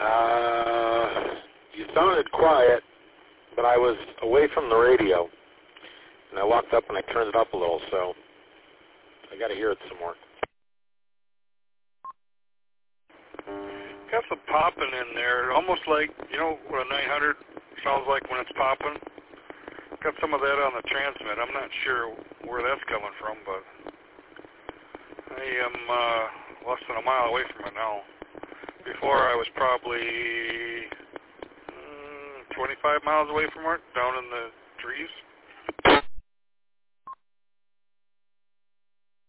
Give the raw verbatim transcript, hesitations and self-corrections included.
Uh, you sounded quiet, but I was away from the radio, and I walked up and I turned it up a little, so I got to hear it some more. Got some popping in there, almost like, you know, what a nine hundred sounds like when it's popping. Got some of that on the transmit. I'm not sure where that's coming from, but I am uh, less than a mile away from it now. Before I was probably mm, twenty-five miles away from it, down in the trees.